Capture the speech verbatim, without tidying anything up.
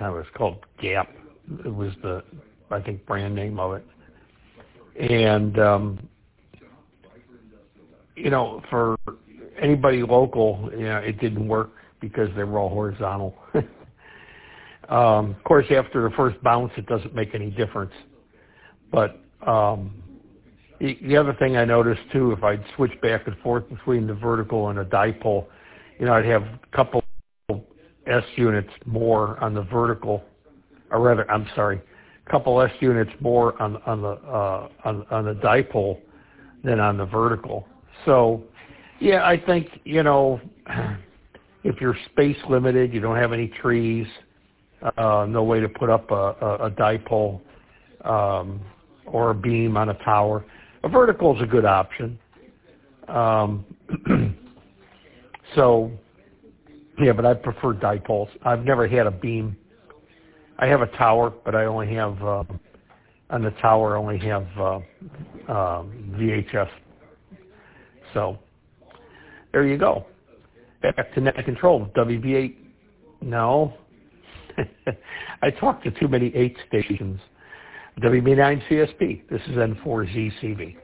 time. It was called Gap. It was the, I think, brand name of it. And, um, you know, for anybody local, you know, it didn't work because they were all horizontal. um, of course, after the first bounce, it doesn't make any difference. But um, the, the other thing I noticed, too, if I'd switch back and forth between the vertical and a dipole, you know, I'd have a couple S units more on the vertical, or rather, I'm sorry, a couple S units more on, on the uh, on, on the dipole than on the vertical. So, yeah, I think, you know, if you're space limited, you don't have any trees, uh, no way to put up a, a, a dipole um, or a beam on a tower, a vertical is a good option. Um, so, yeah, but I prefer dipoles. I've never had a beam. I have a tower, but I only have, uh, on the tower, I only have uh, uh, V H S. So, there you go. Back to net control. W B eight. No. I talked to too many eight stations. W B nine C S P. This is N four Z C V.